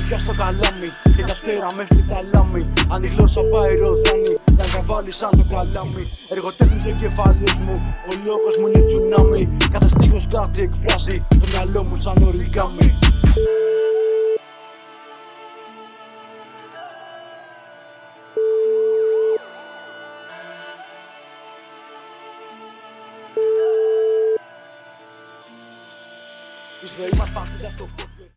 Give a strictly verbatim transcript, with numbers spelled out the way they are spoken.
φωτιά στο καλάμι και τα αστέρα μες στη θαλάμη. Αν η γλώσσα πάει ροδάνει, να τα βάλει σαν το καλάμι. Εργοτέχνης ο κεφαλός μου, ο λόγος μου είναι τσουνάμι. Κάθε στίχος κάτι εκφράζει, το μυαλό μου σαν οριγάμι. Η ζωή μας παθούντα στο φως.